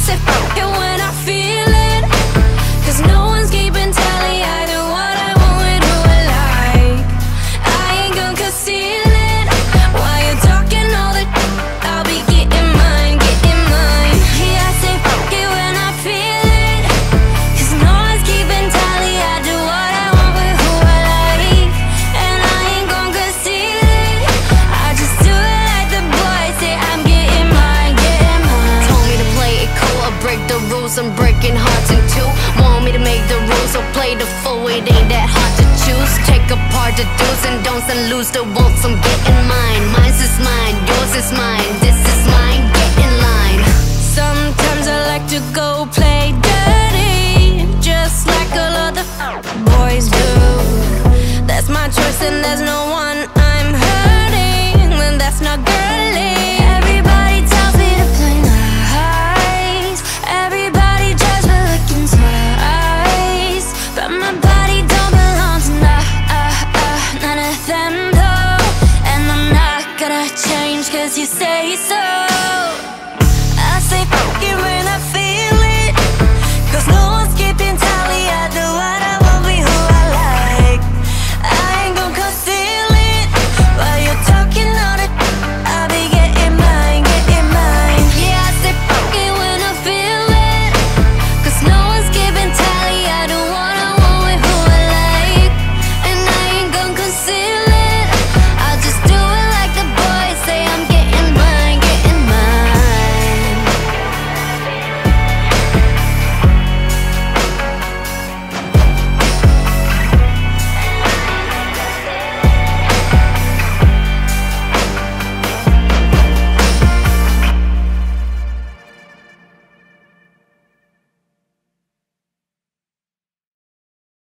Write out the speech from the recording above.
say fuck it when I feel it, 'cause no one's keeping tally. I do what I want with who I like. I ain't gonna conceal it. While you're talking all the I'll be getting mine, getting mine. Yeah, I say fuck it when I feel it, 'cause no one's keeping tally. I do what I want with who I like, and I ain't gonna conceal it. I just do it like the boys say. I'm getting mine, getting mine. Told me to play it cool or break the rules. I'm breaking hearts in two. Want me to make the rules or play the fool. It ain't that hard to choose. Take apart the do's and don'ts and lose the wants. I'm getting mine. Mine's is mine, yours is mine. This